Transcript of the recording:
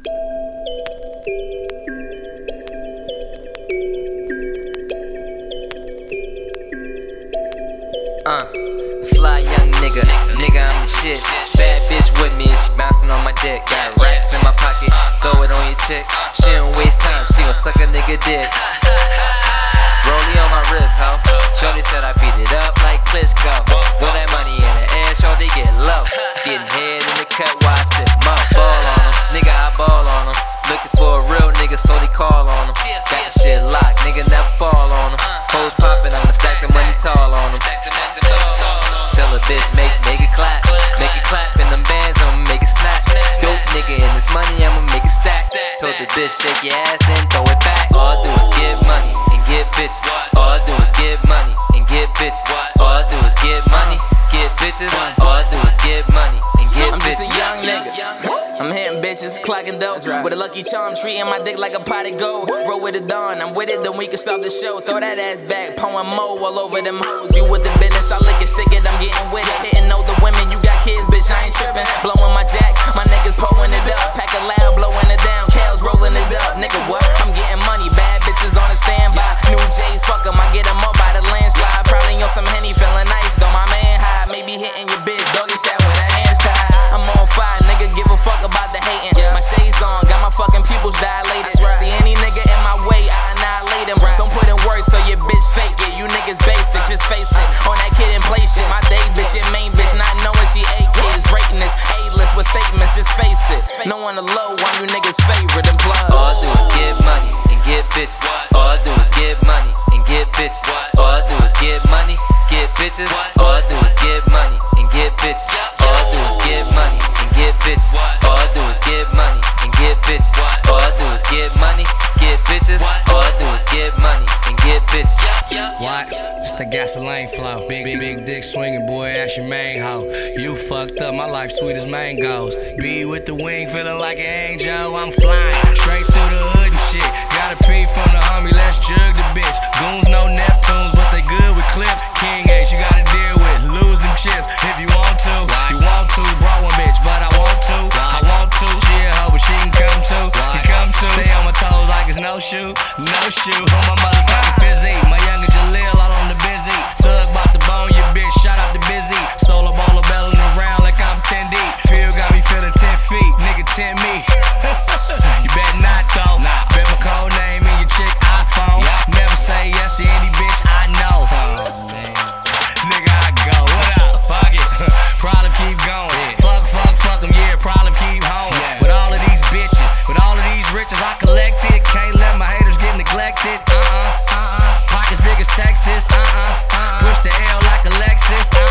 Fly young nigga, I'm the shit. Bad bitch with me and she bouncing on my dick. Got racks in my pocket, throw it on your chick. She don't waste time, she gon' suck a nigga dick. Rollie on my wrist, ho. Shorty said I beat it up like Klitschko. Throw that money in the air, shorty get low. Getting head in the cut while I sip mo. Ball on him, nigga I ball on him. Looking for a real nigga, so they call on him. Got the shit locked, nigga never fall on him. Hoes poppin', I'ma stack the money tall on him. Tell a bitch make it clap in them bands, I'ma make it snap. Dope nigga in this money, I'ma make it stack. Told the bitch shake your ass, then throw it back. All I do is get money and get bitches. All I do is get money and get bitches. All I do is get money, get bitches. All I do is get money and get bitches. I'm just a young nigga. I'm hitting bitches, clocking dope. With a lucky charm, treating my dick like a pot of gold. Roll with the dawn, I'm with it, then we can start the show. Throw that ass back, pouring mo all over them hoes. You with the business, I lick it, stick it, I'm getting with it. Hitting all the women, you got kids, bitch, I ain't tripping. Blowing my jack, my niggas pulling it up. Pack a loud, blowing it down, Kales rolling it up. Nigga, what? I'm getting money, bad bitches on a standby. New J's, fuck them, I get them all by the landslide. Probably on some Henny, feeling nice, though my man high. Maybe hitting your bitch, doggy style with her hands tied. I'm on fire, nigga, give a fuck about the hating. My shades on, got my fucking pupils dilated. See any nigga in my way, I annihilate him. Don't put in work so your bitch fake it. You niggas basic, just face it. On that kid and play shit. My day bitch, your main bitch, not knowing she 8 kids. Breaking this A-list with statements, just face it. No one the low, one you niggas favorite and plugs. All I do is get money and get bitches. All I do is get money and get bitches. All I do is get money, get bitches. All I do is get money and get bitches. All I do is get money and get bitches. All I do is get money and get bitches. All I do is get money, get bitches. All I do is get money and get bitches. What? It's the gasoline flow. Big dick swinging, boy, that's your main hoe. You fucked up, my life sweet as mangoes. Be with the wing, feeling like an angel. I'm flying straight through the hood and shit. Got a P from the homie, let's jug the bitch. Goons, no Neptunes, but they good with clips. King H, you gotta deal with, lose them chips. If you want to, you want to. Brought one bitch, but I want to. I want to. She a hoe, but she can come too. You come too. Stay on my toes like it's no shoe. No shoe on my motherfucking physique. My younger Jaleel out on the busy. Thug bout to bone your bitch, shout out to Busy. Solo baller belling around like I'm 10 deep. Feel got me feeling 10 feet, nigga 10 me. You better not though. Bet my code name in your chick iPhone. Never say yes to any bitch I know. Oh man, nigga I go. What up? Fuck it. Problem keep going. Fuck them. Yeah, problem keep home. With all of these bitches, with all of these riches I collected, can't let my haters get neglected. Pockets big as Texas. Push the L like a Lexus.